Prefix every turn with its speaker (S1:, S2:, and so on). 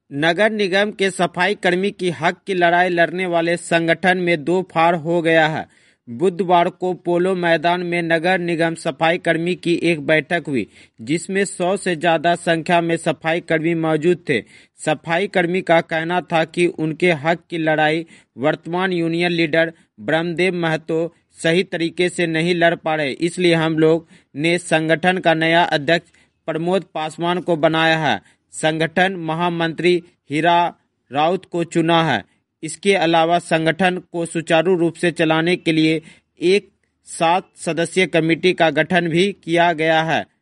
S1: नगर निगम के सफाई कर्मी की हक की लड़ाई लड़ने वाले संगठन में दो फाड़ हो गया है। बुधवार को पोलो मैदान में नगर निगम सफाई कर्मी की एक बैठक हुई, जिसमें 100 से ज्यादा संख्या में सफाई कर्मी मौजूद थे। सफाई कर्मी का कहना था कि उनके हक की लड़ाई वर्तमान यूनियन लीडर ब्रह्मदेव महतो सही तरीके से नहीं लड़ पा रहे, इसलिए हम लोग ने संगठन का नया अध्यक्ष प्रमोद पासवान को बनाया है। संगठन महामंत्री हीरा राउत को चुना है। इसके अलावा संगठन को सुचारू रूप से चलाने के लिए एक 7 सदस्यीय कमेटी का गठन भी किया गया है।